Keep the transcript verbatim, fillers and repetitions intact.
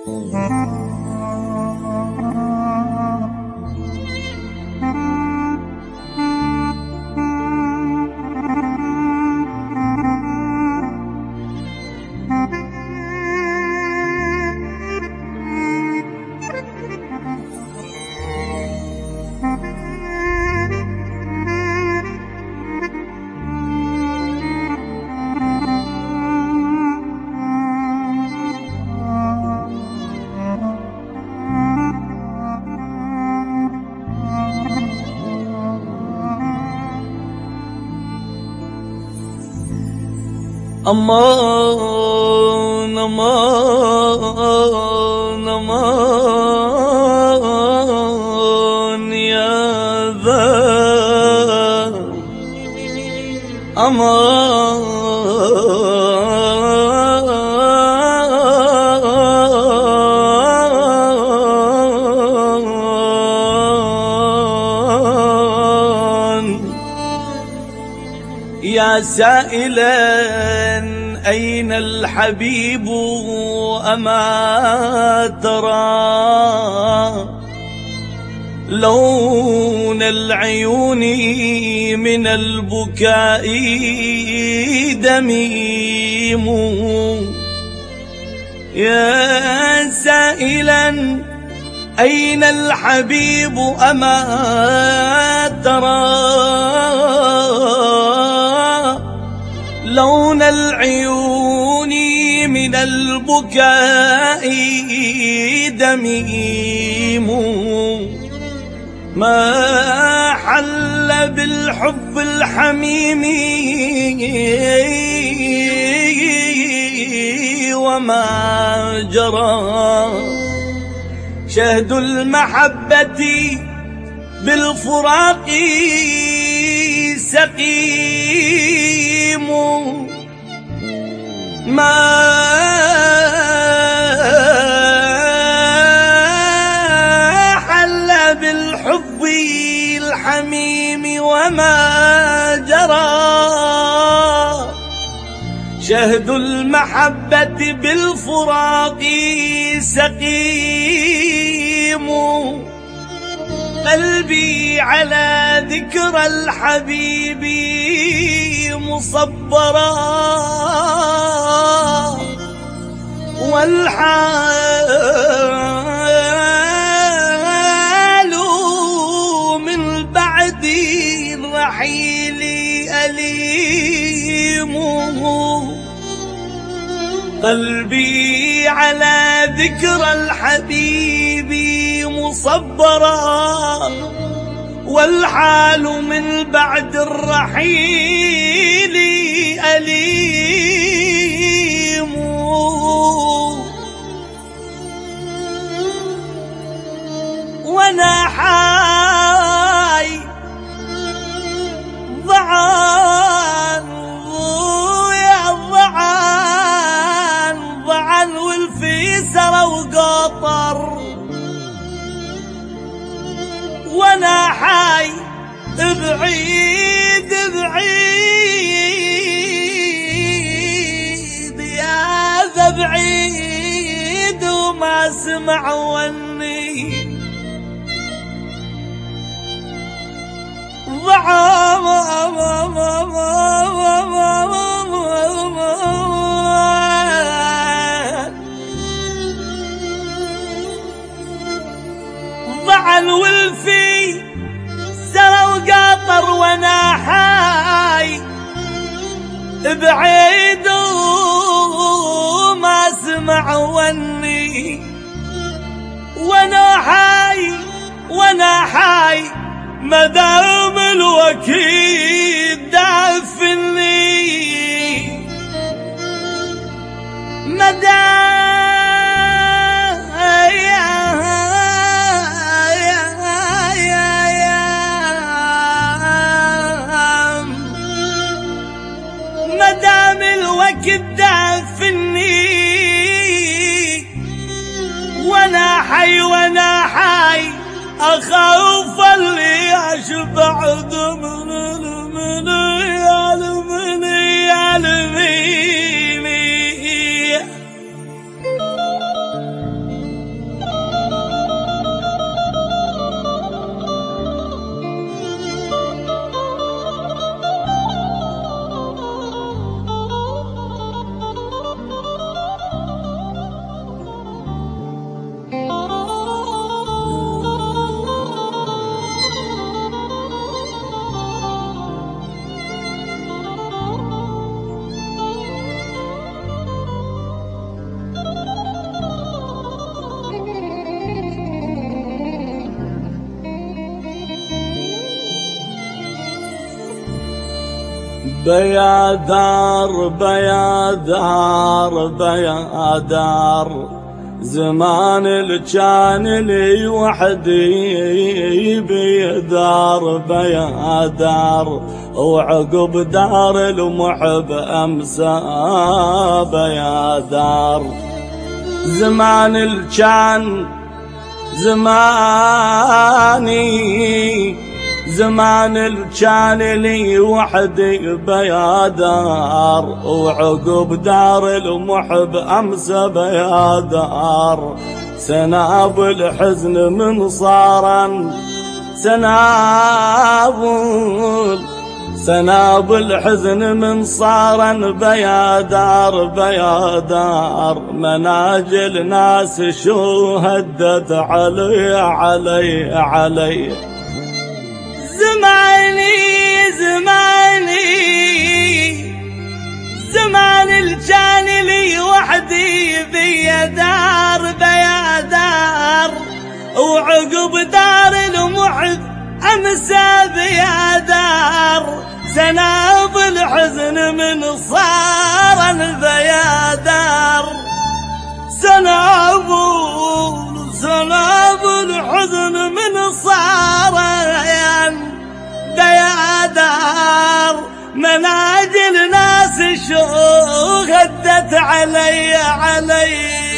أمان أمان أمان يا ذا أمان يا سائلا أين الحبيب أما ترى لون العيون من البكاء دميم يا سائلا أين الحبيب أما ترى لون العيون من البكاء دميم ما حل بالحب الحميم وما جرى شهد المحبة بالفراق سقيم ما حل بالحب الحميم وما جرى شهد المحبة بالفراق سقيم قلبي على ذكر الحبيب مصبرا والحال من بعد الرحيل أليم قلبي على ذكر الحبيب مصبرا والحال من بعد الرحيل أليم وانا حاي ضعان يا ضعان ضعان والفيسر وقطر وانا حي بعيد بعيد يا ذا بعيد وما سمع وني ضعام ضعن والفي سرى وقاطر وانا حاي بعيد وما سمع وني وانا حاي وانا حاي مدام الوكيد دافني مدام مدام الوقت دافني وانا حي وانا حي اخاف اللي اشبع دمن من يعلمني يعلميني بيا دار بيا دار بيا دار زمان اللي كان لي وحدي بيا دار بيا دار وعقب دار المحب أمسى بيا دار زمان اللي كان زماني زمان اللي كان لي وحدي بيا دار وعقب دار المحب أمسى بيا دار سناب الحزن من صارا سناب سناب الحزن من صارا بيا دار بيا دار مناجل ناس شو هدت علي علي علي زماني زماني زمان اللي كان لي وحدي بيا دار بيا دار وعقب دار المحب أمسى بيا دار سناب الحزن من صار بيا دار سناب سناب الحزن من صار بيا دار مناجل ناس شو غدت علي علي